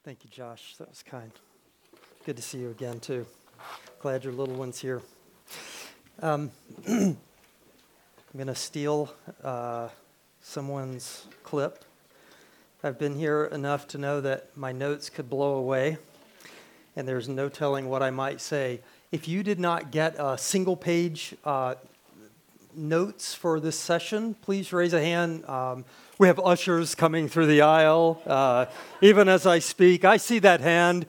Thank you, Josh. That was kind. Good to see you again, too. Glad your little one's here. I'm going to steal someone's clip. I've been here enough to know that my notes could blow away, and there's no telling what I might say. If you did not get a single-page notes for this session, please raise a hand. We have ushers coming through the aisle. Even as I speak, I see that hand.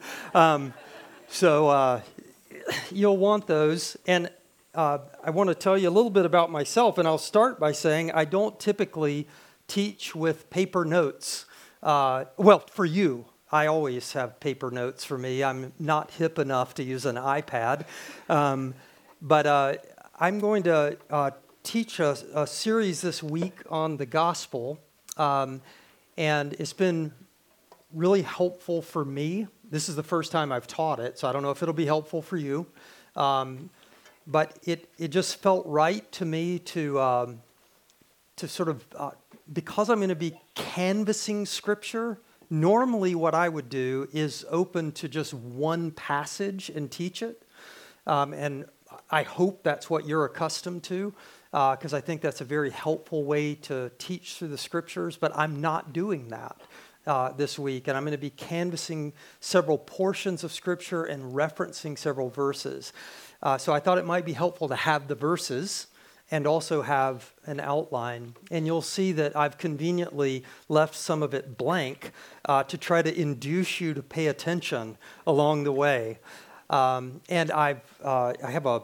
So you'll want those. And I want to tell you a little bit about myself, and I'll start by saying I don't typically teach with paper notes. Well, for you, I always have paper notes for me. I'm not hip enough to use an iPad. But I'm going to teach a series this week on the gospel. And it's been really helpful for me. This is the first time I've taught it, so I don't know if it'll be helpful for you. But it just felt right to me to sort of, because I'm going to be canvassing Scripture, normally what I would do is open to just one passage and teach it. And I hope that's what you're accustomed to, because I think that's a very helpful way to teach through the Scriptures, but I'm not doing that this week, and I'm going to be canvassing several portions of Scripture and referencing several verses. So I thought it might be helpful to have the verses and also have an outline, and you'll see that I've conveniently left some of it blank to try to induce you to pay attention along the way. And I have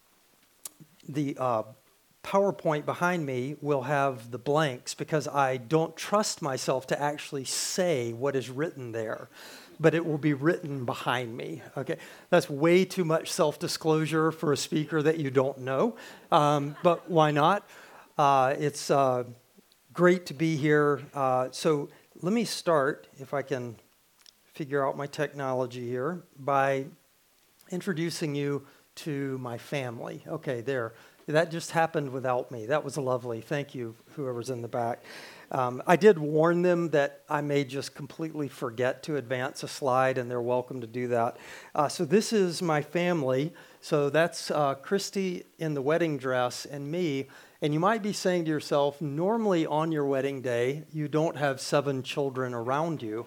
the PowerPoint behind me will have the blanks because I don't trust myself to actually say what is written there, but it will be written behind me. Okay, that's way too much self-disclosure for a speaker that you don't know, but why not? It's great to be here. So let me start, if I can figure out my technology here, by introducing you to my family. Okay, there. That just happened without me. That was lovely. Thank you, whoever's in the back. I did warn them that I may just completely forget to advance a slide, and they're welcome to do that. So this is my family. So that's Christy in the wedding dress and me. And you might be saying to yourself, normally on your wedding day, you don't have 7 children around you.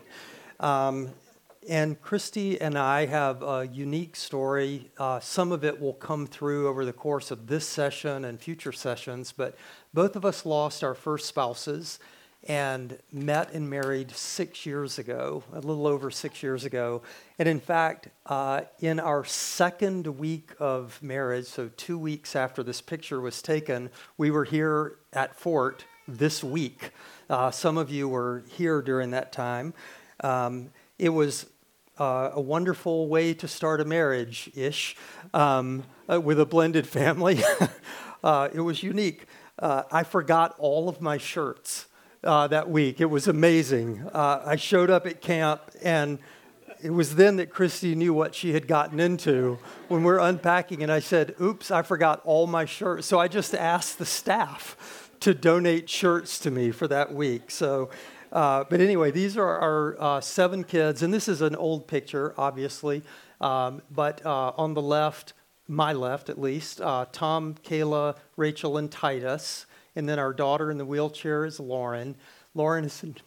And Christy and I have a unique story. Some of it will come through over the course of this session and future sessions, but both of us lost our first spouses and met and married 6 years ago, a little over 6 years ago. And in fact, in our second week of marriage, so 2 weeks after this picture was taken, we were here at Fort this week. Some of you were here during that time. It was a wonderful way to start a marriage-ish with a blended family. It was unique. I forgot all of my shirts that week. It was amazing. I showed up at camp, and it was then that Christy knew what she had gotten into when we're unpacking, and I said, oops, I forgot all my shirts. So I just asked the staff to donate shirts to me for that week. So. But anyway, these are our 7 kids, and this is an old picture, obviously. But on the left, my left at least, Tom, Kayla, Rachel, and Titus. And then our daughter in the wheelchair is Lauren. Lauren is in...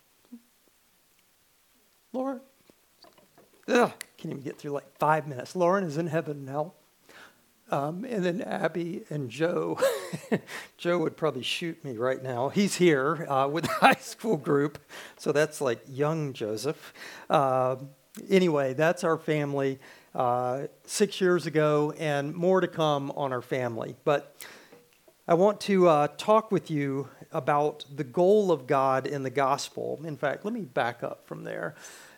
Lauren? Ugh, can't even get through like 5 minutes. Lauren is in heaven now. And then Abby and Joe. Joe would probably shoot me right now. He's here with the high school group, so that's like young Joseph. Anyway, that's our family 6 years ago, and more to come on our family. But I want to talk with you about the goal of God in the gospel. In fact, let me back up from there.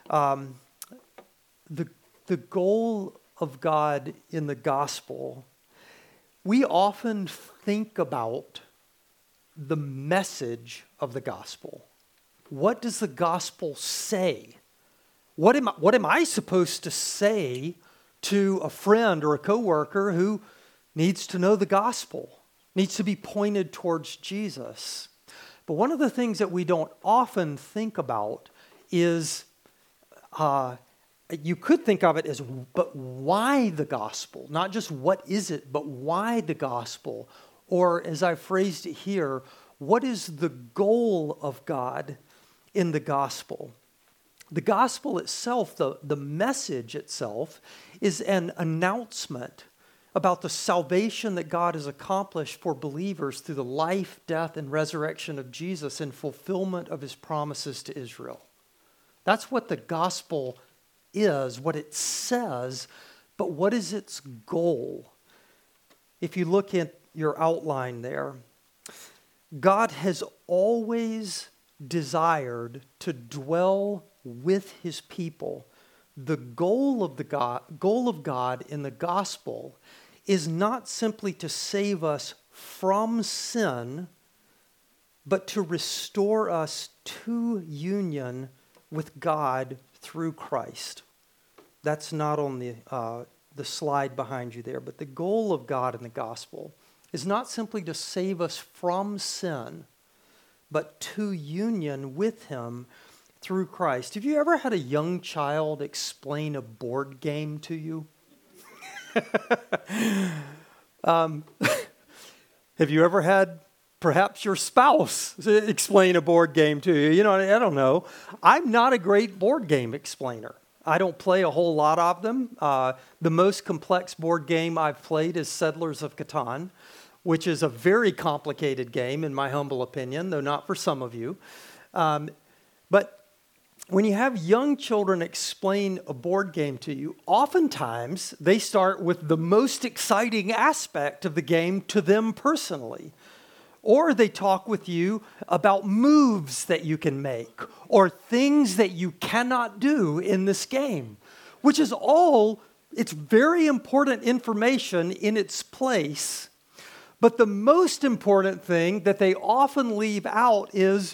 The goal of God in the gospel, we often think about the message of the gospel. What does the gospel say? What am I supposed to say to a friend or a coworker who needs to know the gospel, needs to be pointed towards Jesus? But one of the things that we don't often think about is you could think of it as, but why the gospel? Not just what is it, but why the gospel? Or as I phrased it here, what is the goal of God in the gospel? The gospel itself, the message itself, is an announcement about the salvation that God has accomplished for believers through the life, death, and resurrection of Jesus in fulfillment of his promises to Israel. That's what the gospel is, what it says, but what is its goal? If you look at your outline there, God has always desired to dwell with his people. The goal of God in the gospel is not simply to save us from sin, but to restore us to union with God through Christ. That's not on the slide behind you there, but the goal of God in the gospel is not simply to save us from sin, but to union with him through Christ. Have you ever had a young child explain a board game to you? Have you ever had perhaps your spouse explain a board game to you? You know, I don't know. I'm not a great board game explainer. I don't play a whole lot of them. The most complex board game I've played is Settlers of Catan, which is a very complicated game in my humble opinion, though not for some of you. But when you have young children explain a board game to you, oftentimes they start with the most exciting aspect of the game to them personally. Or they talk with you about moves that you can make or things that you cannot do in this game, which is all, it's very important information in its place. But the most important thing that they often leave out is,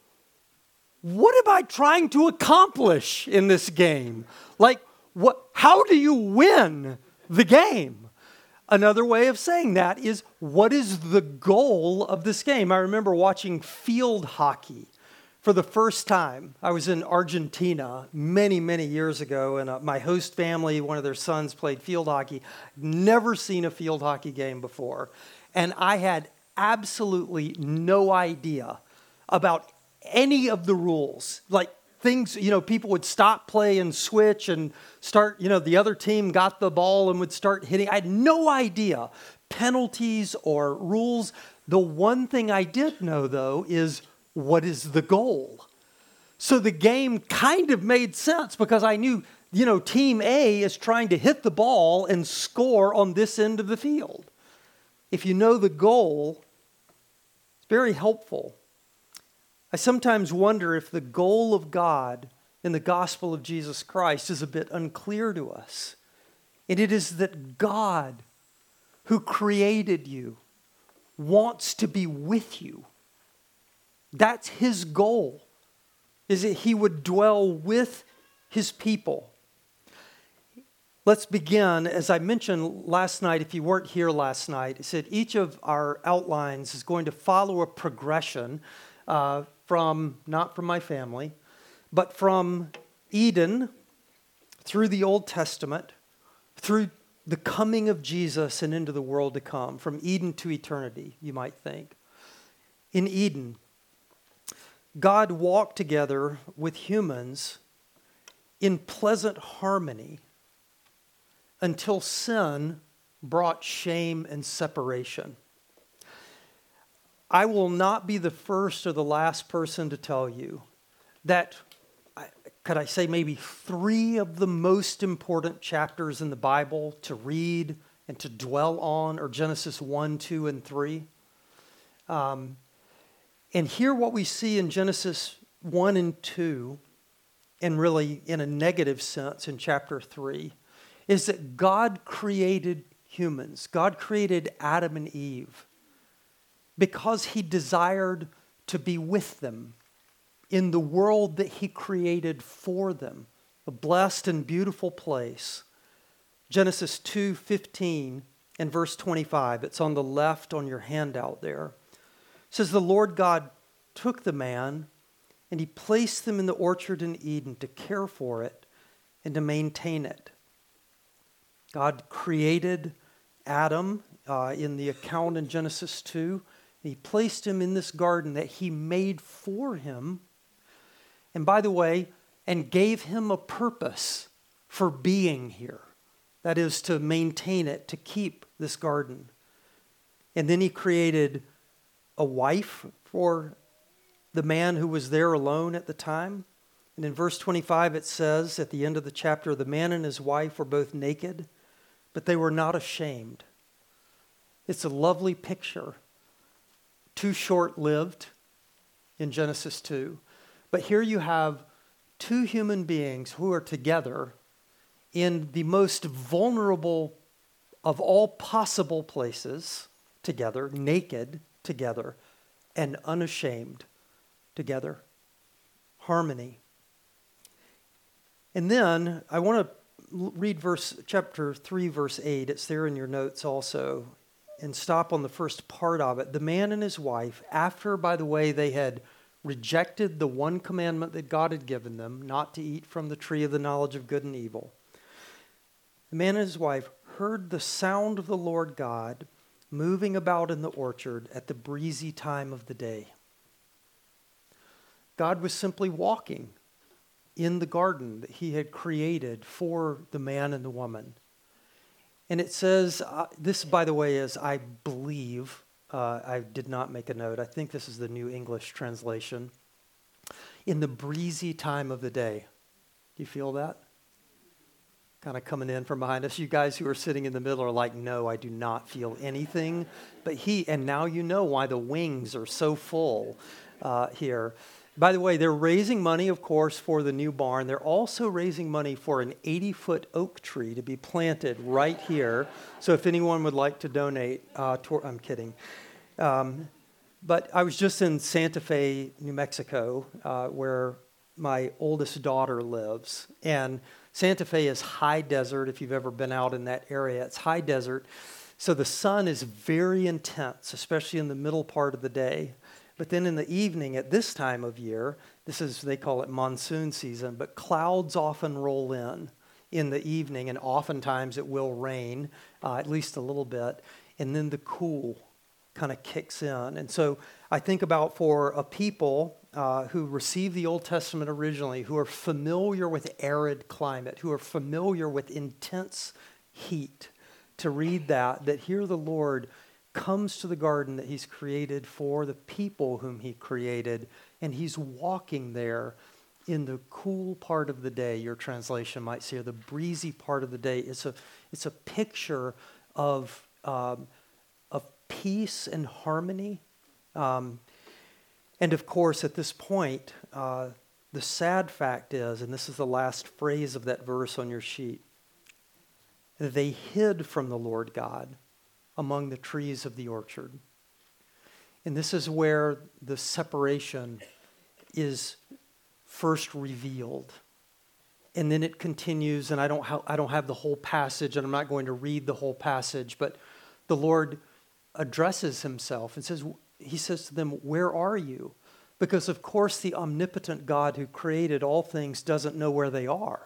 what am I trying to accomplish in this game? Like, how do you win the game? Another way of saying that is, what is the goal of this game? I remember watching field hockey for the first time. I was in Argentina many, many years ago, and my host family, one of their sons played field hockey. Never seen a field hockey game before. And I had absolutely no idea about any of the rules. Like things, people would stop play and switch and start, the other team got the ball and would start hitting. I had no idea penalties or rules. The one thing I did know, though, is what is the goal? So the game kind of made sense because I knew, team A is trying to hit the ball and score on this end of the field. If you know the goal, it's very helpful. I sometimes wonder if the goal of God in the gospel of Jesus Christ is a bit unclear to us. And it is that God, who created you, wants to be with you. That's his goal, is that he would dwell with his people. Let's begin. As I mentioned last night, if you weren't here last night, I said each of our outlines is going to follow a progression not from my family, but from Eden through the Old Testament, through the coming of Jesus and into the world to come, from Eden to eternity, you might think. In Eden, God walked together with humans in pleasant harmony until sin brought shame and separation. I will not be the first or the last person to tell you that, could I say maybe 3 of the most important chapters in the Bible to read and to dwell on are Genesis 1, 2, and 3. And here what we see in Genesis 1 and 2, and really in a negative sense in chapter 3, is that God created humans. God created Adam and Eve because he desired to be with them in the world that he created for them, a blessed and beautiful place. Genesis 2:15 and verse 25, it's on the left on your handout there. It says, the Lord God took the man and he placed them in the orchard in Eden to care for it and to maintain it. God created Adam in the account in Genesis 2. He placed him in this garden that he made for him. And by the way, and gave him a purpose for being here. That is to maintain it, to keep this garden. And then he created a wife for the man who was there alone at the time. And in verse 25 it says at the end of the chapter, the man and his wife were both naked, but they were not ashamed. It's a lovely picture. Too short-lived in Genesis 2. But here you have two human beings who are together in the most vulnerable of all possible places together, naked together, and unashamed together. Harmony. And then I want to read chapter 3, verse 8. It's there in your notes also. And stop on the first part of it. The man and his wife, after, by the way, they had rejected the one commandment that God had given them, not to eat from the tree of the knowledge of good and evil. The man and his wife heard the sound of the Lord God moving about in the orchard at the breezy time of the day. God was simply walking in the garden that he had created for the man and the woman. And it says, this, by the way, is, I believe, I did not make a note. I think this is the New English translation. In the breezy time of the day. Do you feel that? Kind of coming in from behind us. You guys who are sitting in the middle are like, no, I do not feel anything. But and now you know why the wings are so full here. By the way, they're raising money, of course, for the new barn. They're also raising money for an 80-foot oak tree to be planted right here. So if anyone would like to donate, I'm kidding. But I was just in Santa Fe, New Mexico, where my oldest daughter lives. And Santa Fe is high desert. If you've ever been out in that area, it's high desert. So the sun is very intense, especially in the middle part of the day. But then in the evening at this time of year, they call it monsoon season, but clouds often roll in the evening, and oftentimes it will rain, at least a little bit, and then the cool kind of kicks in. And so I think about for a people who received the Old Testament originally, who are familiar with arid climate, who are familiar with intense heat, to read that here the Lord comes to the garden that he's created for the people whom he created, and he's walking there in the cool part of the day, your translation might say, or the breezy part of the day. It's a picture of peace and harmony. And of course, at this point, the sad fact is, and this is the last phrase of that verse on your sheet, they hid from the Lord God among the trees of the orchard. And this is where the separation is first revealed. And then it continues, and I don't have the whole passage, and I'm not going to read the whole passage, but the Lord addresses himself and he says to them, where are you? Because of course the omnipotent God who created all things doesn't know where they are.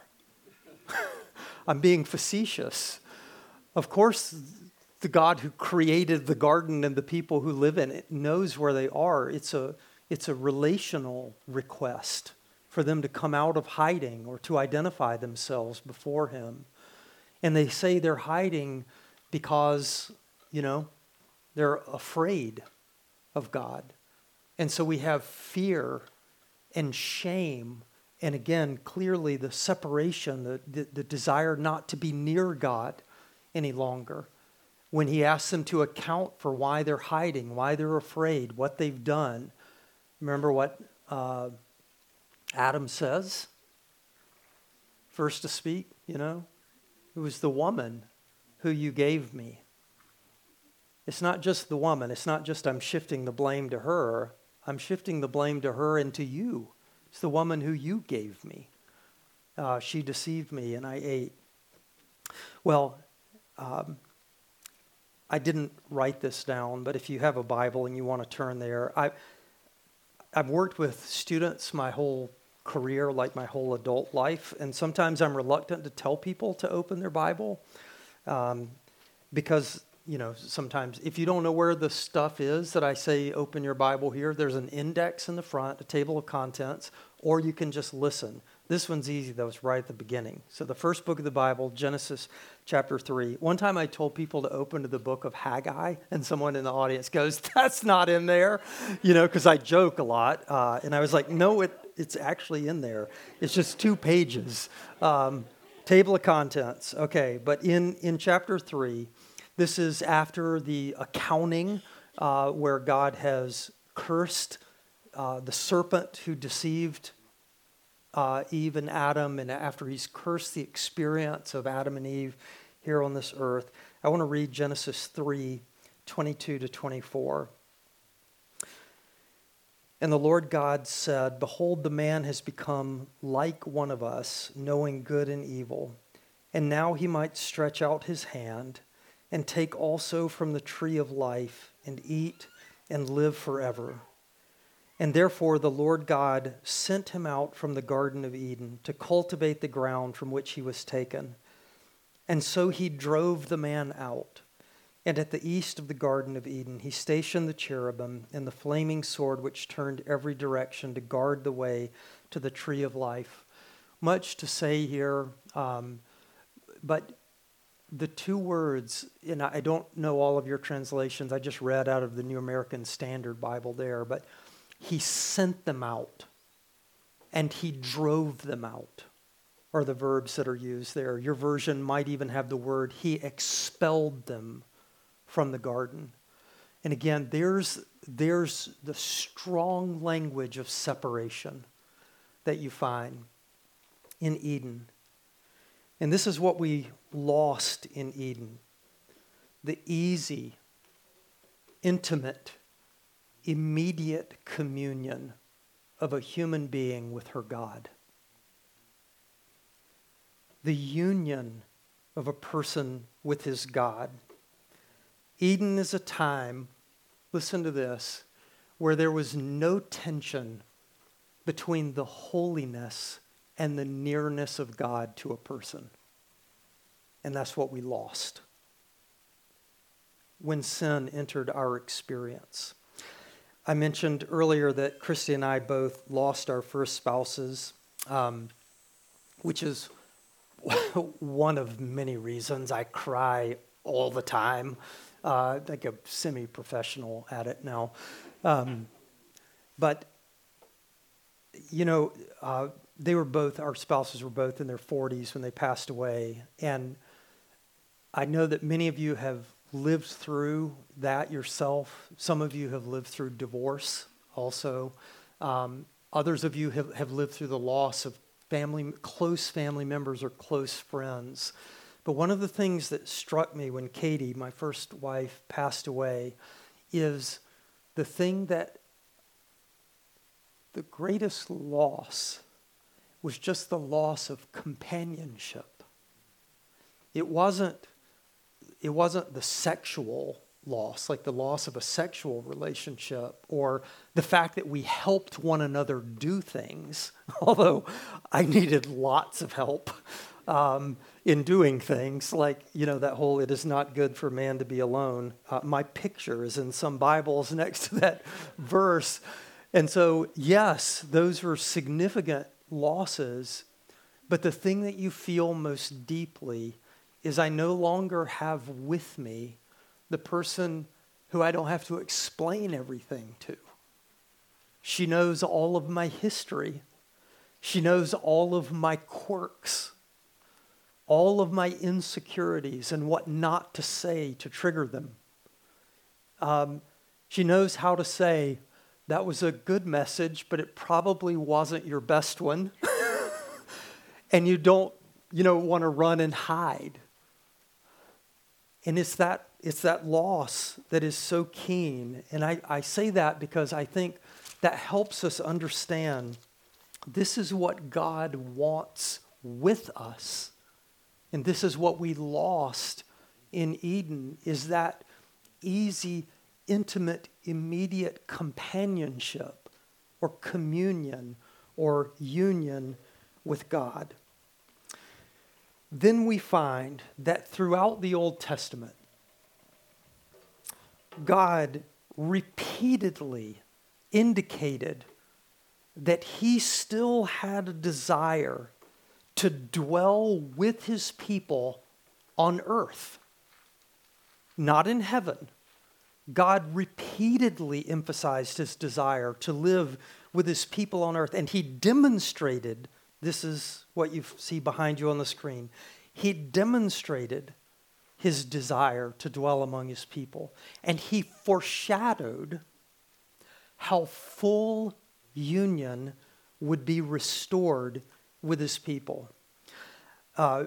I'm being facetious. Of course, the God who created the garden and the people who live in it knows where they are. It's a relational request for them to come out of hiding or to identify themselves before him. And they say they're hiding because, they're afraid of God. And so we have fear and shame. And again, clearly the separation, the desire not to be near God any longer. When he asks them to account for why they're hiding, why they're afraid, what they've done. Remember what Adam says? First to speak, it was the woman who you gave me. It's not just the woman. It's not just I'm shifting the blame to her. I'm shifting the blame to her and to you. It's the woman who you gave me. She deceived me and I ate. Well, I didn't write this down, but if you have a Bible and you want to turn there, I've worked with students my whole career, like my whole adult life. And sometimes I'm reluctant to tell people to open their Bible because, sometimes if you don't know where the stuff is that I say, open your Bible here, there's an index in the front, a table of contents, or you can just listen. This one's easy, though. It's right at the beginning. So the first book of the Bible, Genesis chapter 3. One time I told people to open to the book of Haggai, and someone in the audience goes, that's not in there, because I joke a lot. And I was like, no, it's actually in there. It's just 2 pages. Table of contents. Okay, but in chapter 3, this is after the accounting where God has cursed the serpent who deceived Eve and Adam, and after he's cursed the experience of Adam and Eve here on this earth. I want to read Genesis 3:22 to 24. And the Lord God said, behold, the man has become like one of us, knowing good and evil. And now he might stretch out his hand and take also from the tree of life and eat and live forever. And therefore the Lord God sent him out from the Garden of Eden to cultivate the ground from which he was taken. And so he drove the man out. And at the east of the Garden of Eden, he stationed the cherubim and the flaming sword which turned every direction to guard the way to the tree of life. Much to say here, but the 2 words, and I don't know all of your translations, I just read out of the New American Standard Bible there, but he sent them out and he drove them out are the verbs that are used there. Your version might even have the word he expelled them from the garden. And again, there's the strong language of separation that you find in Eden. And this is what we lost in Eden. The easy, intimate, immediate communion of a human being with her God. The union of a person with his God. Eden is a time, listen to this, where there was no tension between the holiness and the nearness of God to a person. And that's what we lost when sin entered our experience. I mentioned earlier that Christy and I both lost our first spouses, which is one of many reasons I cry all the time, like a semi-professional at it now. But, our spouses were both in their 40s when they passed away. And I know that many of you have lived through that yourself. Some of you have lived through divorce also. Others of you have lived through the loss of close family members or close friends. But one of the things that struck me when Katie, my first wife, passed away is the thing that the greatest loss was just the loss of companionship. It wasn't the sexual loss, like the loss of a sexual relationship, or the fact that we helped one another do things, although I needed lots of help in doing things, like, that whole, it is not good for man to be alone. My picture is in some Bibles next to that verse. And so, yes, those were significant losses, but the thing that you feel most deeply is I no longer have with me the person who I don't have to explain everything to. She knows all of my history. She knows all of my quirks, all of my insecurities and what not to say to trigger them. She knows how to say, that was a good message, but it probably wasn't your best one. And you don't, want to run and hide. And it's that loss that is so keen. And I say that because I think that helps us understand this is what God wants with us. And this is what we lost in Eden, is that easy, intimate, immediate companionship or communion or union with God. Then we find that throughout the Old Testament, God repeatedly indicated that he still had a desire to dwell with his people on earth, not in heaven. God repeatedly emphasized his desire to live with his people on earth, and he demonstrated, this is what you see behind you on the screen, he demonstrated his desire to dwell among his people, and he foreshadowed how full union would be restored with his people. I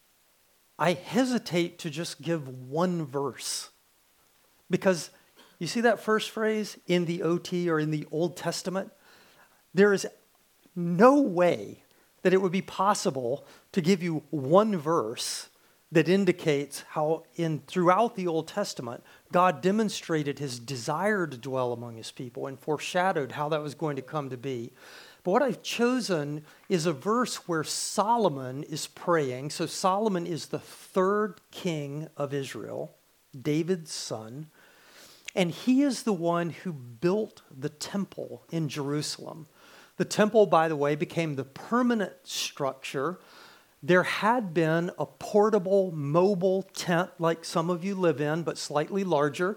hesitate to just give one verse, because you see that first phrase in the OT or in the Old Testament? There is no way that it would be possible to give you one verse that indicates how throughout the Old Testament, God demonstrated his desire to dwell among his people and foreshadowed how that was going to come to be. But what I've chosen is a verse where Solomon is praying. So Solomon is the third king of Israel, David's son. And he is the one who built the temple in Jerusalem. The temple, by the way, became the permanent structure. There had been a portable, mobile tent like some of you live in, but slightly larger,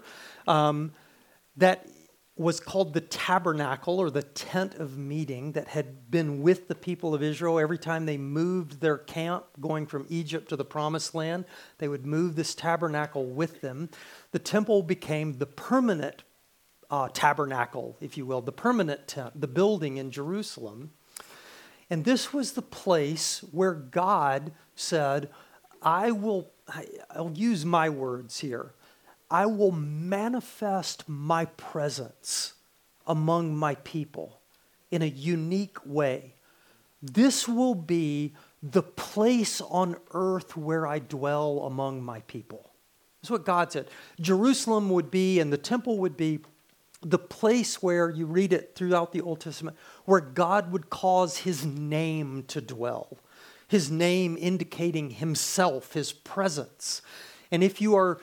that was called the tabernacle, or the tent of meeting, that had been with the people of Israel. Every time they moved their camp going from Egypt to the Promised Land, they would move this tabernacle with them. The temple became the permanent tabernacle, if you will, the permanent tent, the building in Jerusalem. And this was the place where God said, I'll use my words here, I will manifest my presence among my people in a unique way. This will be the place on earth where I dwell among my people. That's what God said. Jerusalem would be, and the temple would be, the place where, you read it throughout the Old Testament, where God would cause his name to dwell. His name indicating himself, his presence. And if you are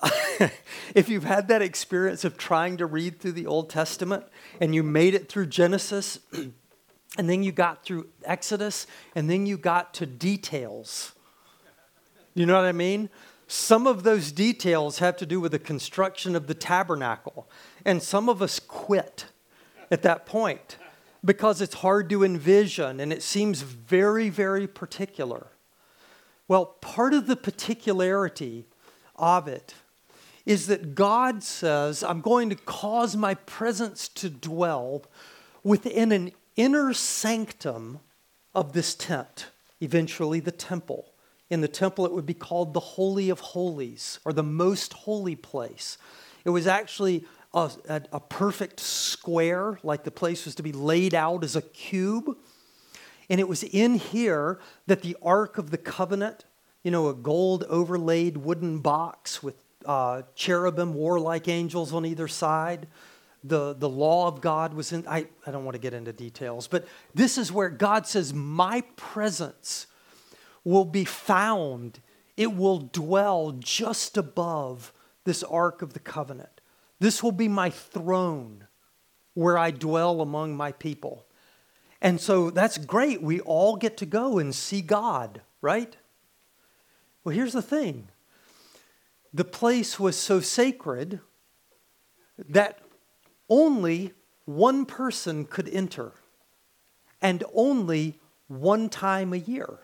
if you've had that experience of trying to read through the Old Testament and you made it through Genesis and then you got through Exodus and then you got to details, you know what I mean? Some of those details have to do with the construction of the tabernacle, and some of us quit at that point because it's hard to envision and it seems very, very particular. Well, part of the particularity of it is that God says, I'm going to cause my presence to dwell within an inner sanctum of this tent, eventually the temple. In the temple, it would be called the Holy of Holies, or the most holy place. It was actually a perfect square, like the place was to be laid out as a cube. And it was in here that the Ark of the Covenant, a gold overlaid wooden box with cherubim, warlike angels on either side. The law of God was in. I don't want to get into details, but this is where God says, my presence will be found. It will dwell just above this Ark of the Covenant. This will be my throne where I dwell among my people. And so that's great. We all get to go and see God, right? Well, here's the thing. The place was so sacred that only one person could enter, and only one time a year.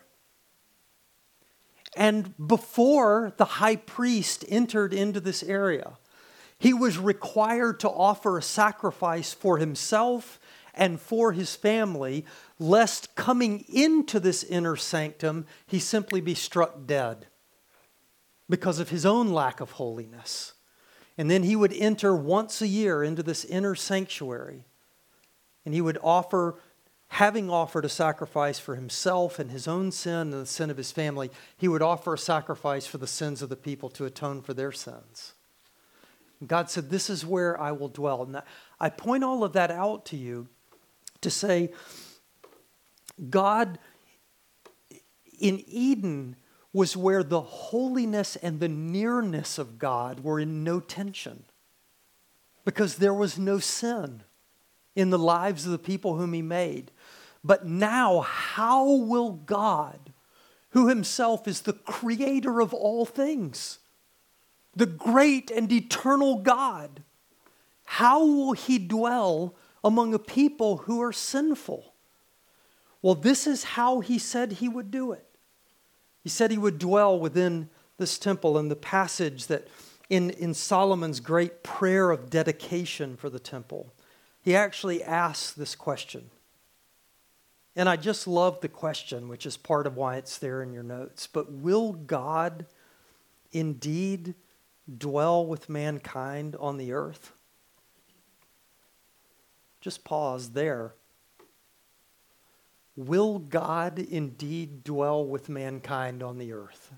And before the high priest entered into this area, he was required to offer a sacrifice for himself and for his family, lest coming into this inner sanctum, he simply be struck dead because of his own lack of holiness. And then he would enter once a year into this inner sanctuary, and he would offer, having offered a sacrifice for himself and his own sin and the sin of his family, he would offer a sacrifice for the sins of the people to atone for their sins. And God said, this is where I will dwell. And I point all of that out to you to say, God in Eden was where the holiness and the nearness of God were in no tension, because there was no sin in the lives of the people whom he made. But now, how will God, who himself is the creator of all things, the great and eternal God, how will he dwell among a people who are sinful? Well, this is how he said he would do it. He said he would dwell within this temple. In the passage that in Solomon's great prayer of dedication for the temple, he actually asks this question. And I just love the question, which is part of why it's there in your notes. But will God indeed dwell with mankind on the earth? Just pause there. Will God indeed dwell with mankind on the earth?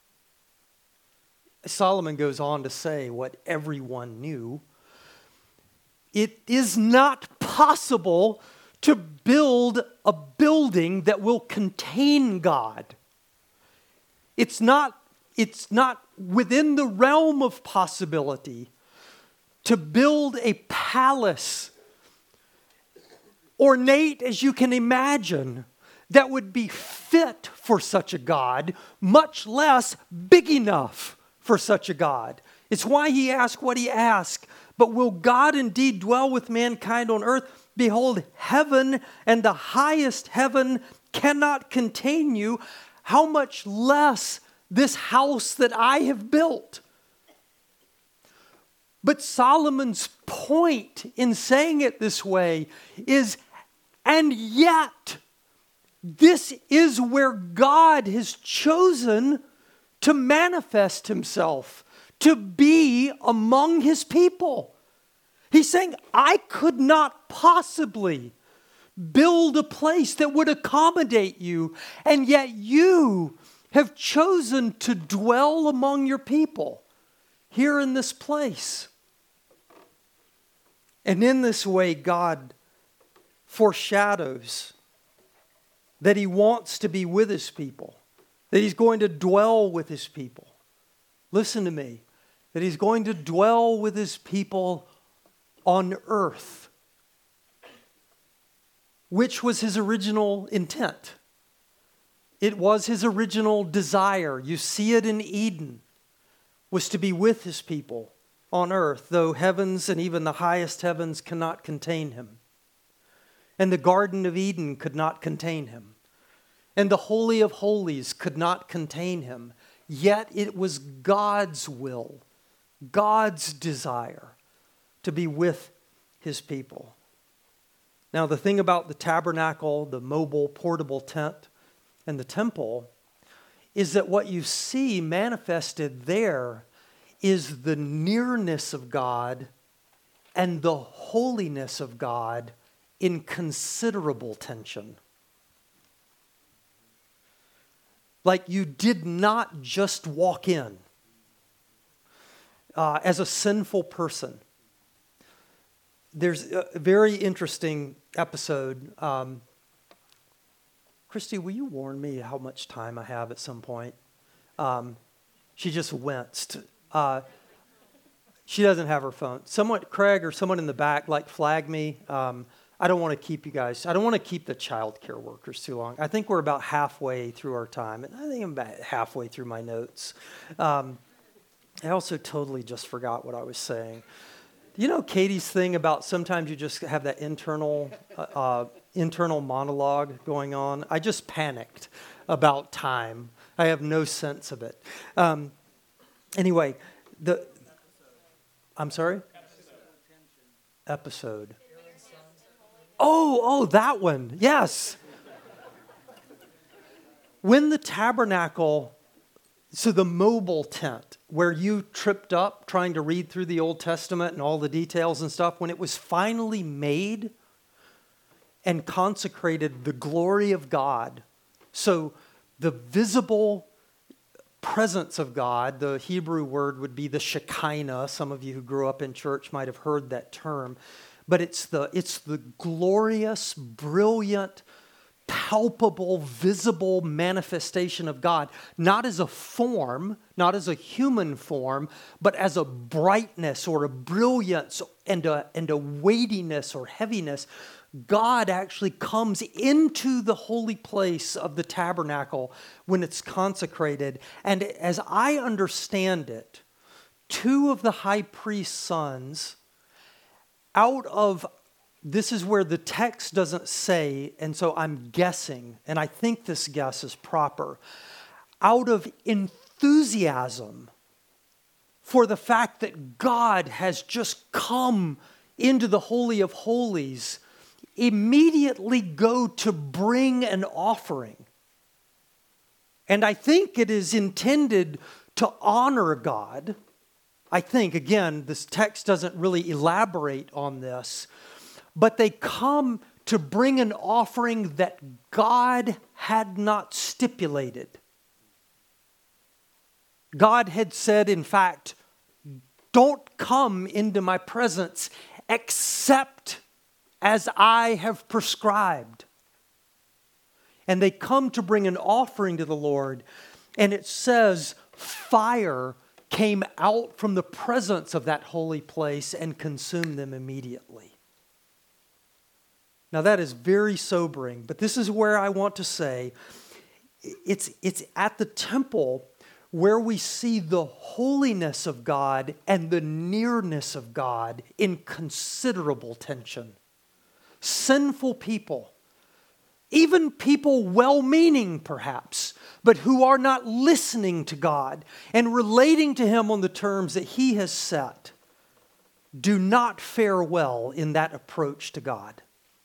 Solomon goes on to say what everyone knew. It is not possible to build a building that will contain God. It's not within the realm of possibility to build a palace, ornate as you can imagine, that would be fit for such a God, much less big enough for such a God. It's why he asked what he asked. But will God indeed dwell with mankind on earth? Behold, heaven and the highest heaven cannot contain you. How much less this house that I have built? But Solomon's point in saying it this way is, and yet, this is where God has chosen to manifest himself, to be among his people. He's saying, I could not possibly build a place that would accommodate you, and yet you have chosen to dwell among your people here in this place. And in this way, God foreshadows that he wants to be with his people, that he's going to dwell with his people. Listen to me, that he's going to dwell with his people on earth, which was his original intent. It was his original desire. You see it in Eden, was to be with his people on earth, though heavens and even the highest heavens cannot contain him. And the Garden of Eden could not contain him. And the Holy of Holies could not contain him. Yet it was God's will, God's desire to be with his people. Now, the thing about the tabernacle, the mobile, portable tent, and the temple is that what you see manifested there is the nearness of God and the holiness of God in considerable tension. Like you did not just walk in as a sinful person. There's a very interesting episode. Christy, will you warn me how much time I have at some point? She just winced. She doesn't have her phone. Craig or someone in the back, flag me. I don't want to keep you guys. I don't want to keep the child care workers too long. I think we're about halfway through our time. And I think I'm about halfway through my notes. I also totally just forgot what I was saying. You know Katie's thing about sometimes you just have that internal monologue going on? I just panicked about time. I have no sense of it. Anyway, I'm sorry? Episode. Oh, that one. Yes. When the tabernacle, so the mobile tent, where you tripped up trying to read through the Old Testament and all the details and stuff, when it was finally made and consecrated, the glory of God, so the visible presence of God, the Hebrew word would be the Shekinah. Some of you who grew up in church might have heard that term. But it's the glorious, brilliant, palpable, visible manifestation of God, not as a form, not as a human form, but as a brightness or a brilliance and a weightiness or heaviness. God actually comes into the holy place of the tabernacle when it's consecrated. And as I understand it, two of the high priest's sons, this is where the text doesn't say, and so I'm guessing, and I think this guess is proper, out of enthusiasm for the fact that God has just come into the Holy of Holies, immediately go to bring an offering. And I think it is intended to honor God. I think, again, this text doesn't really elaborate on this, but they come to bring an offering that God had not stipulated. God had said, in fact, don't come into my presence except as I have prescribed. And they come to bring an offering to the Lord, and it says fire came out from the presence of that holy place and consumed them immediately. Now that is very sobering, but this is where I want to say, it's at the temple where we see the holiness of God and the nearness of God in considerable tension. Sinful people, even people well-meaning perhaps, but who are not listening to God and relating to Him on the terms that He has set, do not fare well in that approach to God.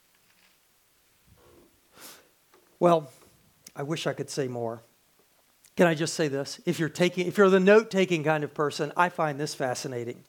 Well, I wish I could say more. Can I just say this? If you're the note-taking kind of person, I find this fascinating.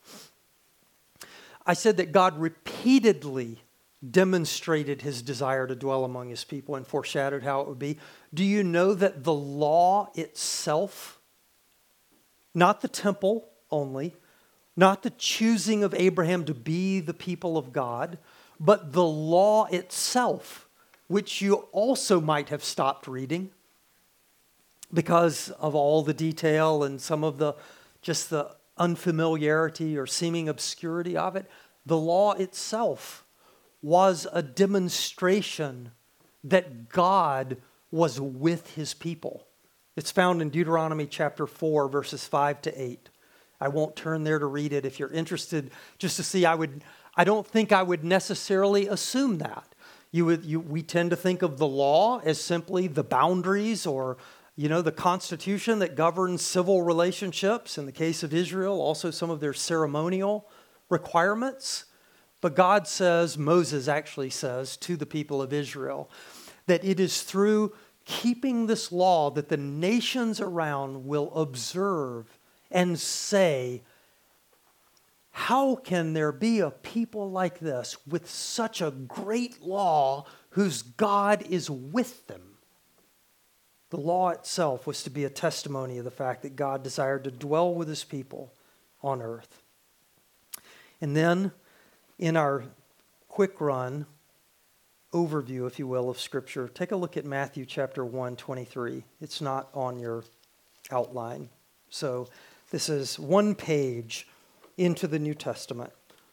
I said that God repeatedly demonstrated His desire to dwell among His people and foreshadowed how it would be. Do you know that the law itself, not the temple only, not the choosing of Abraham to be the people of God, but the law itself, which you also might have stopped reading because of all the detail and some of the unfamiliarity or seeming obscurity of it, the law itself was a demonstration that God was with His people. It's found in Deuteronomy chapter 4, verses 5 to 8. I won't turn there to read it. If you're interested, just to see, I don't think I would necessarily assume that. We tend to think of the law as simply the boundaries or, the constitution that governs civil relationships. In the case of Israel, also some of their ceremonial requirements. But God says, Moses actually says to the people of Israel, that it is through keeping this law that the nations around will observe and say, how can there be a people like this with such a great law whose God is with them? The law itself was to be a testimony of the fact that God desired to dwell with His people on earth. And then, in our quick run overview, if you will, of Scripture, take a look at Matthew chapter 1:23. It's not on your outline. So this is one page into the New Testament.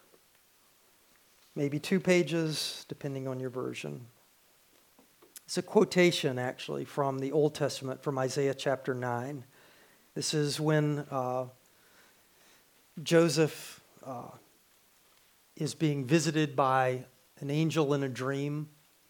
Maybe 2 pages, depending on your version. It's a quotation, actually, from the Old Testament, from Isaiah chapter 9. This is when Joseph is being visited by an angel in a dream.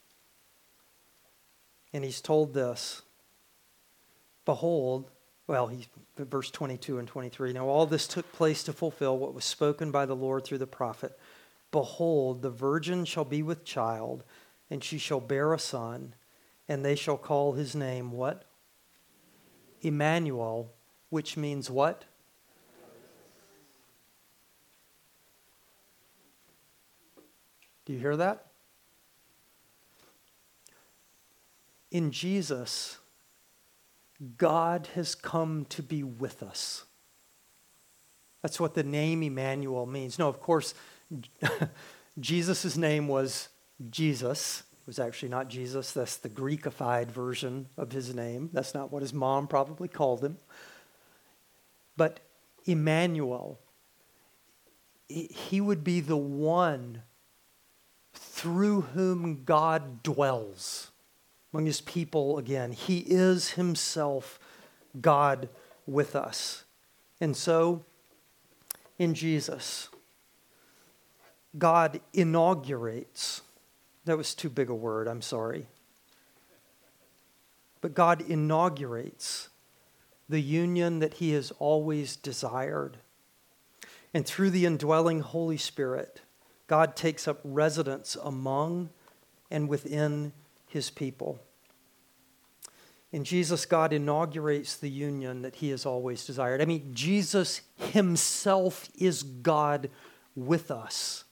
And he's told this, behold, verse 22 and 23. Now all this took place to fulfill what was spoken by the Lord through the prophet. Behold, the virgin shall be with child, and she shall bear a son, and they shall call his name what? Emmanuel, which means what? Do you hear that? In Jesus, God has come to be with us. That's what the name Emmanuel means. No, of course, Jesus' name was Jesus. was actually not Jesus. That's the Greekified version of his name. That's not what his mom probably called him. But Emmanuel, he would be the one through whom God dwells among his people again. He is himself God with us. And so, in Jesus, God inaugurates, that was too big a word, I'm sorry. But God inaugurates the union that he has always desired. And through the indwelling Holy Spirit, God takes up residence among and within his people. In Jesus, God inaugurates the union that he has always desired. I mean, Jesus himself is God with us.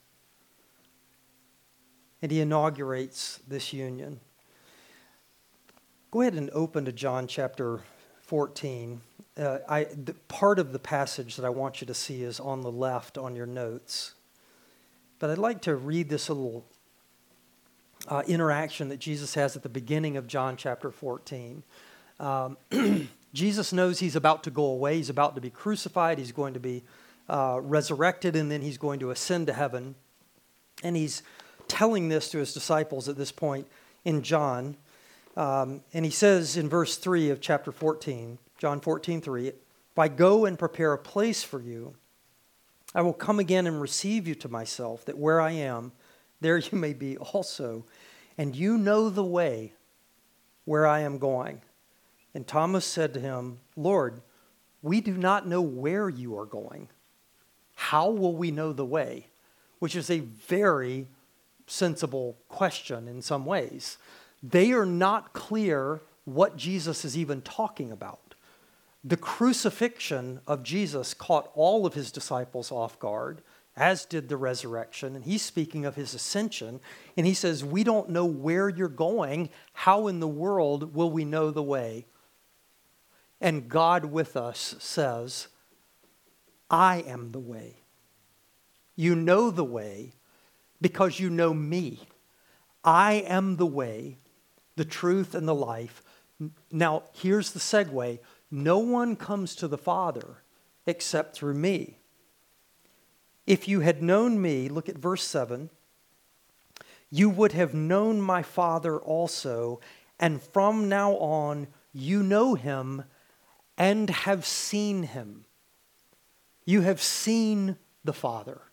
And he inaugurates this union. Go ahead and open to John chapter 14. The part of the passage that I want you to see is on the left on your notes. But I'd like to read this little interaction that Jesus has at the beginning of John chapter 14. Jesus knows he's about to go away. He's about to be crucified. He's going to be resurrected, and then he's going to ascend to heaven. And he's telling this to his disciples at this point in John. And he says in verse 3 of chapter 14, John 14:3, "If I go and prepare a place for you, I will come again and receive you to myself, that where I am, there you may be also. And you know the way where I am going." And Thomas said to him, "Lord, we do not know where you are going. How will we know the way?" Which is a very sensible question in some ways. They are not clear what Jesus is even talking about. The crucifixion of Jesus caught all of his disciples off guard, as did the resurrection. And he's speaking of his ascension. And he says, we don't know where you're going. How in the world will we know the way? And God with us says, I am the way. You know the way because you know me. I am the way, the truth, and the life. Now, here's the segue. No one comes to the Father except through me. If you had known me, look at verse 7, you would have known my Father also, and from now on you know him and have seen him. You have seen the Father.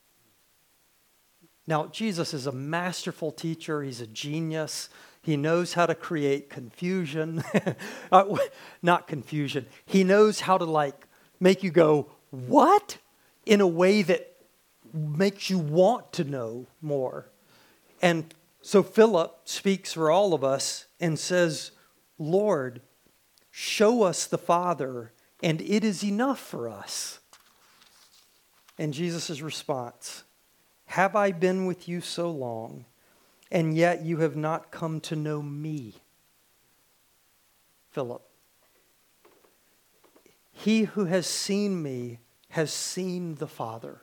Now, Jesus is a masterful teacher. He's a genius. He knows how to create confusion. Not confusion. He knows how to make you go, what? In a way that makes you want to know more. And so Philip speaks for all of us and says, Lord, show us the Father, and it is enough for us. And Jesus' response, have I been with you so long, and yet you have not come to know me? Philip, he who has seen me has seen the Father.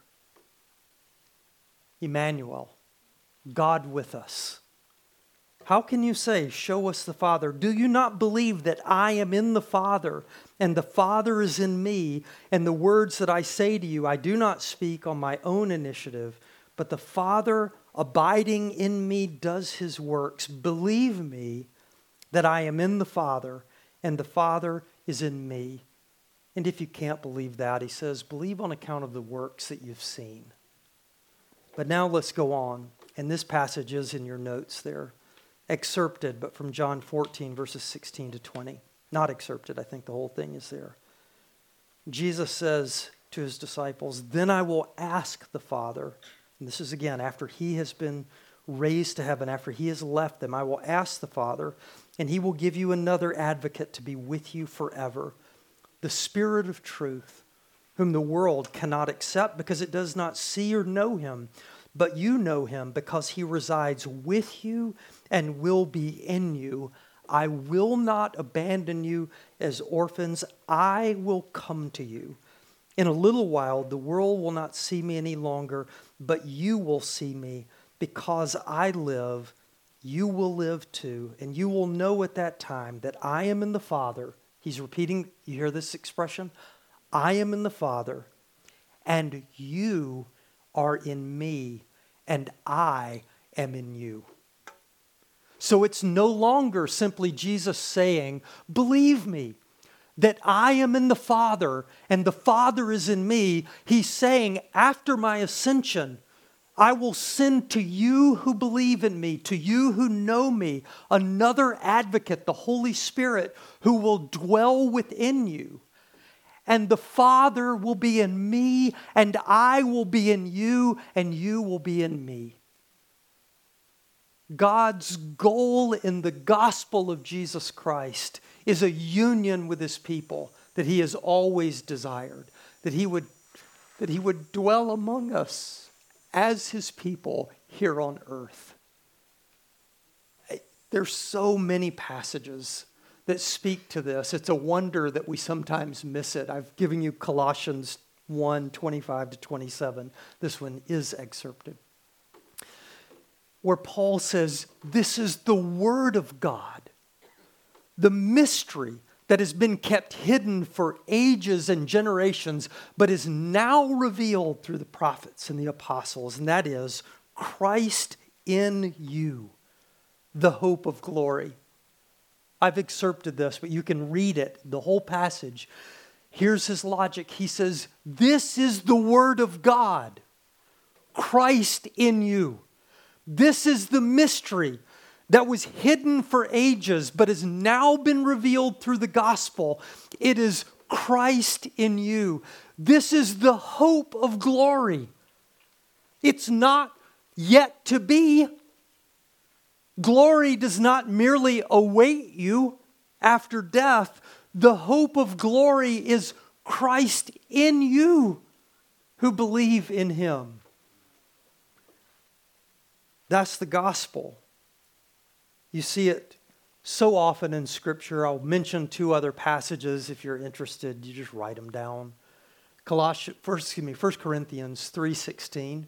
Emmanuel, God with us. How can you say, show us the Father? Do you not believe that I am in the Father, and the Father is in me, and the words that I say to you, I do not speak on my own initiative, but the Father abiding in me does his works. Believe me that I am in the Father, and the Father is in me. And if you can't believe that, he says, believe on account of the works that you've seen. But now let's go on. And this passage is in your notes there. Excerpted, but from John 14, verses 16 to 20. Not excerpted, I think the whole thing is there. Jesus says to his disciples, then I will ask the Father, and this is again after he has been raised to heaven, after he has left them, I will ask the Father, and he will give you another advocate to be with you forever, the Spirit of truth, whom the world cannot accept because it does not see or know him. But you know him because he resides with you and will be in you. I will not abandon you as orphans. I will come to you. In a little while, the world will not see me any longer, but you will see me. Because I live, you will live too, and you will know at that time that I am in the Father. He's repeating, you hear this expression? I am in the Father, and you are in me, and I am in you. So it's no longer simply Jesus saying, believe me, that I am in the Father, and the Father is in me. He's saying, after my ascension, I will send to you who believe in me, to you who know me, another advocate, the Holy Spirit, who will dwell within you. And the Father will be in me, and I will be in you, and you will be in me. God's goal in the gospel of Jesus Christ is a union with His people that He has always desired, that He would dwell among us as His people here on earth. There's so many passages that speak to this. It's a wonder that we sometimes miss it. I've given you Colossians 1:25-27. This one is excerpted, where Paul says, this is the Word of God, the mystery that has been kept hidden for ages and generations, but is now revealed through the prophets and the apostles, and that is Christ in you, the hope of glory. I've excerpted this, but you can read it, the whole passage. Here's his logic. He says, this is the Word of God, Christ in you. This is the mystery that was hidden for ages, but has now been revealed through the gospel. It is Christ in you. This is the hope of glory. It's not yet to be. Glory does not merely await you after death. The hope of glory is Christ in you who believe in Him. That's the gospel. You see it so often in Scripture. I'll mention two other passages. If you're interested, you just write them down. 1 Corinthians 3:16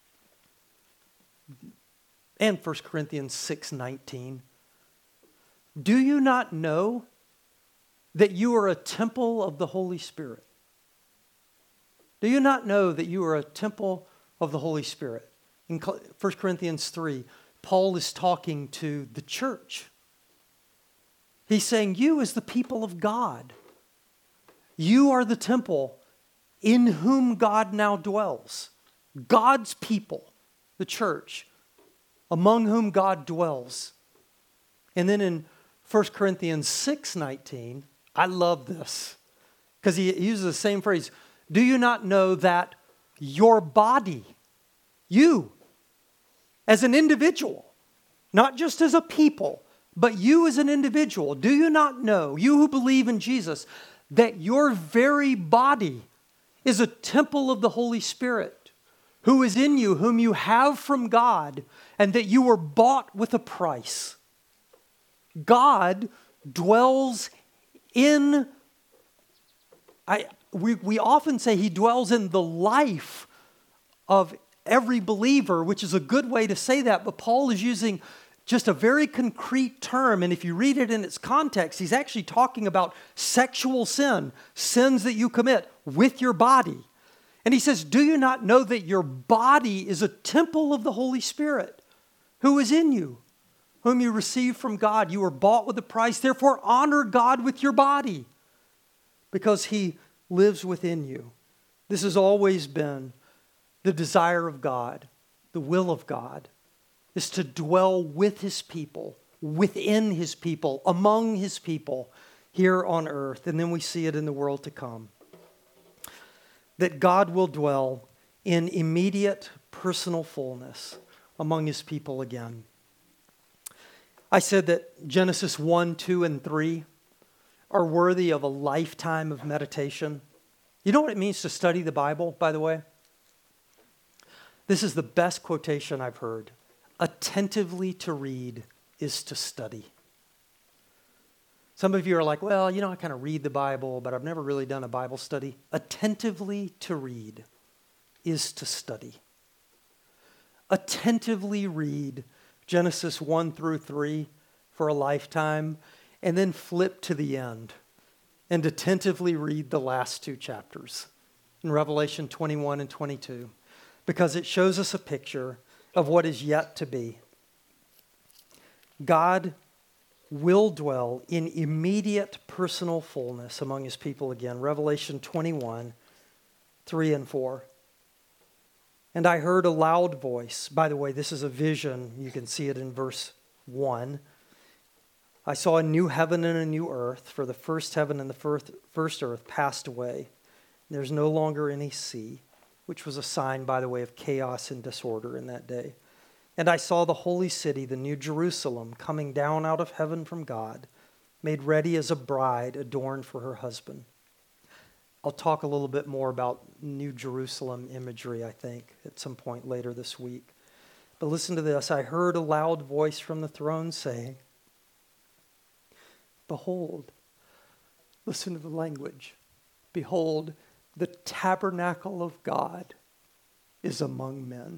and 1 Corinthians 6:19. Do you not know that you are a temple of the Holy Spirit? Do you not know that you are a temple of the Holy Spirit? In 1 Corinthians 3, Paul is talking to the church. He's saying, you as the people of God, you are the temple in whom God now dwells. God's people, the church, among whom God dwells. And then in 1 Corinthians 6:19, I love this, because he uses the same phrase. Do you not know that your body, you, as an individual, not just as a people, but you as an individual, do you not know, you who believe in Jesus, that your very body is a temple of the Holy Spirit, who is in you, whom you have from God, and that you were bought with a price? God dwells in, we often say He dwells in the life of every believer, which is a good way to say that, but Paul is using just a very concrete term, and if you read it in its context, he's actually talking about sexual sin, sins that you commit with your body. And he says, do you not know that your body is a temple of the Holy Spirit, who is in you, whom you received from God? You were bought with a price, therefore honor God with your body, because He lives within you. This has always been the desire of God, the will of God, is to dwell with His people, within His people, among His people here on earth. And then we see it in the world to come. That God will dwell in immediate personal fullness among His people again. I said that Genesis 1, 2, and 3 are worthy of a lifetime of meditation. You know what it means to study the Bible, by the way? This is the best quotation I've heard. Attentively to read is to study. Some of you are like, well, I kind of read the Bible, but I've never really done a Bible study. Attentively to read is to study. Attentively read Genesis 1 through 3 for a lifetime, and then flip to the end and attentively read the last two chapters in Revelation 21 and 22, because it shows us a picture of what is yet to be. God will dwell in immediate personal fullness among his people again. Revelation 21, 3 and 4. And I heard a loud voice. By the way, this is a vision. You can see it in verse 1. I saw a new heaven and a new earth, for the first heaven and the first earth passed away. There's no longer any sea, which was a sign, by the way, of chaos and disorder in that day. And I saw the holy city, the new Jerusalem, coming down out of heaven from God, made ready as a bride adorned for her husband. I'll talk a little bit more about New Jerusalem imagery, I think, at some point later this week. But listen to this. I heard a loud voice from the throne saying, behold, listen to the language. Behold, the tabernacle of God is among men.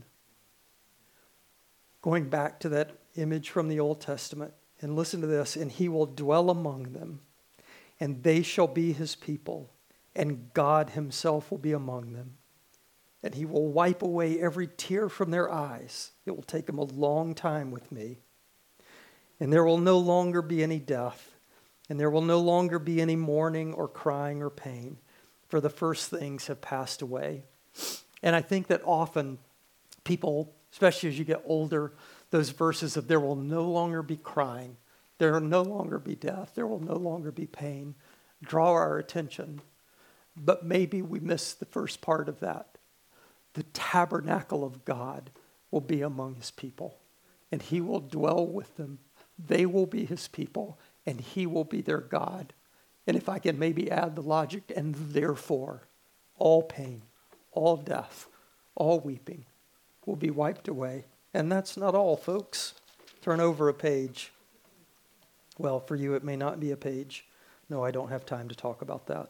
Going back to that image from the Old Testament, and listen to this, and he will dwell among them, and they shall be his people, and God himself will be among them. And he will wipe away every tear from their eyes. It will take them a long time with me. And there will no longer be any death, and there will no longer be any mourning or crying or pain, for the first things have passed away. And I think that often people, especially as you get older, those verses of there will no longer be crying, there will no longer be death, there will no longer be pain, draw our attention. But maybe we miss the first part of that. The tabernacle of God will be among his people, and he will dwell with them. They will be his people, and he will be their God. And if I can maybe add the logic, and therefore, all pain, all death, all weeping will be wiped away. And that's not all, folks. Turn over a page. Well, for you, it may not be a page. No, I don't have time to talk about that.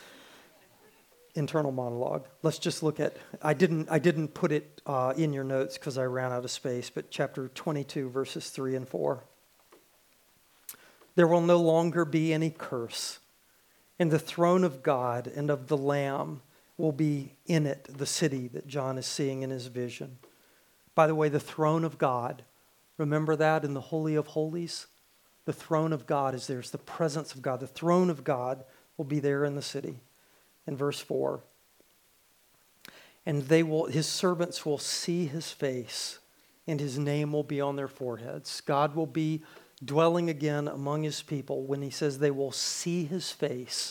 Internal monologue. Let's just look at, I didn't put it in your notes because I ran out of space, but chapter 22, verses 3 and 4. There will no longer be any curse, and the throne of God and of the Lamb will be in it, the city that John is seeing in his vision. By the way, the throne of God, remember that in the Holy of Holies? The throne of God is there. It's the presence of God. The throne of God will be there in the city. In verse 4, and his servants will see his face, and his name will be on their foreheads. God will be dwelling again among his people. When he says they will see his face,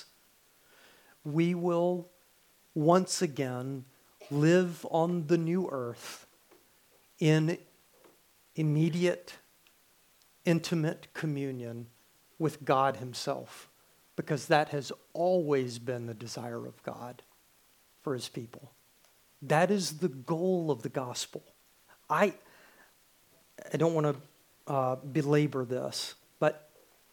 we will once again live on the new earth in immediate, intimate communion with God himself. Because that has always been the desire of God for his people. That is the goal of the gospel. I don't want to belabor this, but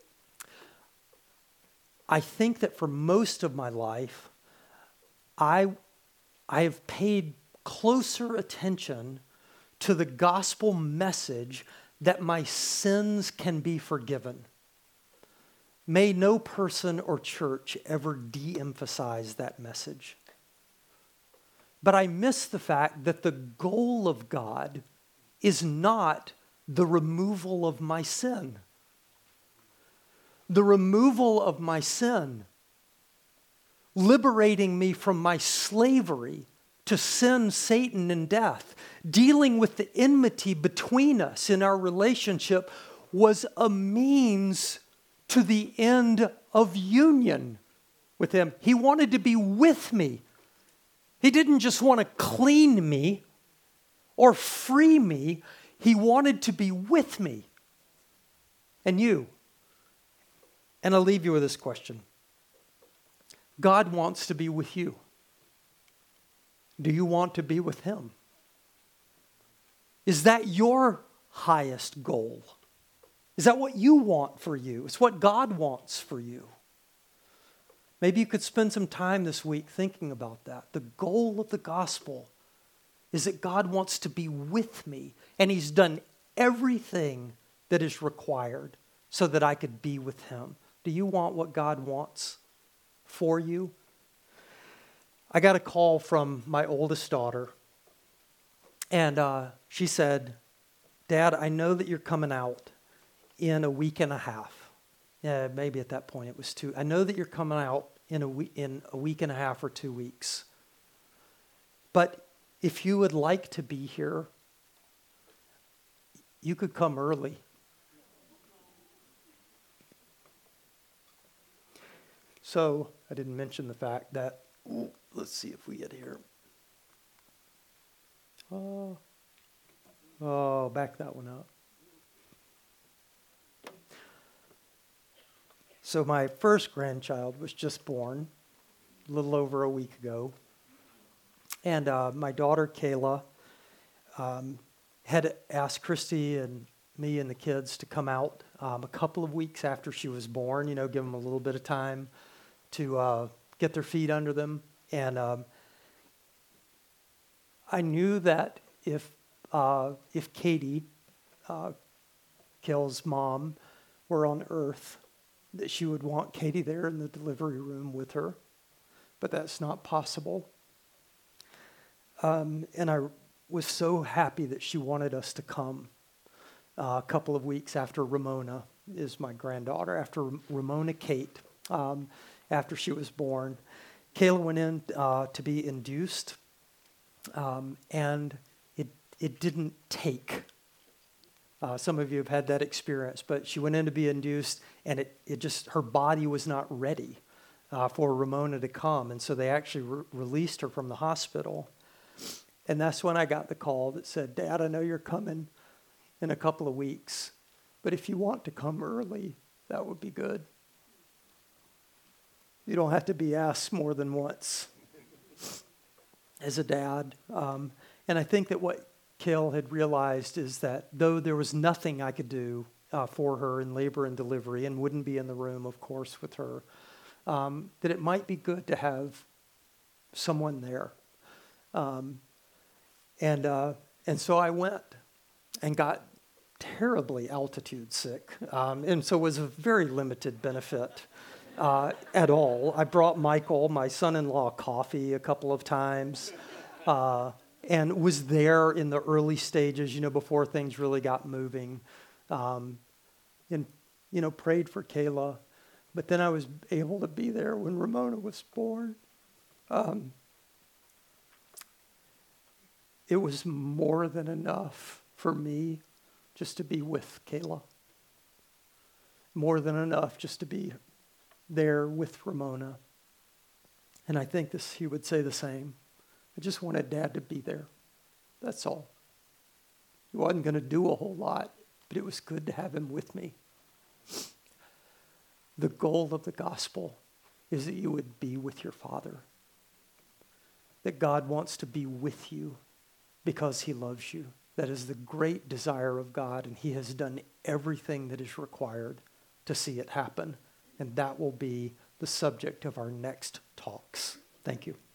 I think that for most of my life, I have paid closer attention to the gospel message that my sins can be forgiven. May no person or church ever de-emphasize that message. But I miss the fact that the goal of God is not the removal of my sin. The removal of my sin, liberating me from my slavery to sin, Satan, and death, dealing with the enmity between us in our relationship, was a means to the end of union with him. He wanted to be with me. He didn't just want to clean me or free me. He wanted to be with me and you. And I'll leave you with this question. God wants to be with you. Do you want to be with him? Is that your highest goal? Is that what you want for you? It's what God wants for you. Maybe you could spend some time this week thinking about that. The goal of the gospel is that God wants to be with me, and he's done everything that is required so that I could be with him. Do you want what God wants for you? I got a call from my oldest daughter, and she said, Dad, I know that you're coming out in a week and a half. Yeah, maybe at that point it was 2. I know that you're coming out in a week and a half or 2 weeks. But if you would like to be here, you could come early. So I didn't mention the fact that, let's see if we get here. Back that one up. So my first grandchild was just born a little over a week ago. And my daughter, Kayla, had asked Christy and me and the kids to come out a couple of weeks after she was born, give them a little bit of time to get their feet under them. And I knew that if Katie, Kayla's mom, were on Earth, that she would want Katie there in the delivery room with her. But that's not possible. And I was so happy that she wanted us to come a couple of weeks after Ramona is my granddaughter, after Ramona Kate, after she was born. Kayla went in to be induced, and it didn't take. Some of you have had that experience, but she went in to be induced, and it just, her body was not ready for Ramona to come, and so they actually released her from the hospital. And that's when I got the call that said, Dad, I know you're coming in a couple of weeks, but if you want to come early, that would be good. You don't have to be asked more than once as a dad. And I think that what Kale had realized is that though there was nothing I could do for her in labor and delivery, and wouldn't be in the room, of course, with her, that it might be good to have someone there. And so I went and got terribly altitude sick, and so it was a very limited benefit at all. I brought Michael, my son-in-law, coffee a couple of times, and was there in the early stages, before things really got moving, and prayed for Kayla. But then I was able to be there when Ramona was born. It was more than enough for me just to be with Kayla. More than enough just to be there with Ramona. And I think he would say the same. I just wanted Dad to be there. That's all. He wasn't going to do a whole lot, but it was good to have him with me. The goal of the gospel is that you would be with your Father. That God wants to be with you because he loves you. That is the great desire of God, and he has done everything that is required to see it happen. And that will be the subject of our next talks. Thank you.